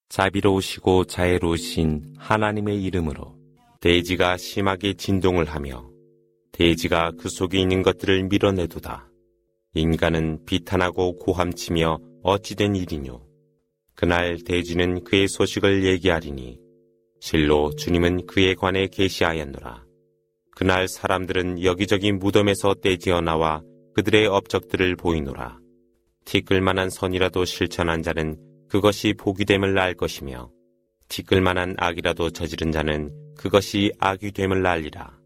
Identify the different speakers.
Speaker 1: 자비로우시고 자애로우신 하나님의 이름으로 대지가 심하게 진동을 하며 대지가 그 속에 있는 것들을 밀어내도다. 인간은 비탄하고 고함치며 어찌된 일이뇨. 그날 대지는 그의 소식을 얘기하리니 실로 주님은 그에 관해 계시하였노라. 그날 사람들은 여기저기 무덤에서 떼지어 나와 그들의 업적들을 보이노라. 티끌만한 선이라도 실천한 자는 그것이 복이됨을 알 것이며 티끌만한 악이라도 저지른 자는 그것이 악이 됨을 알리라.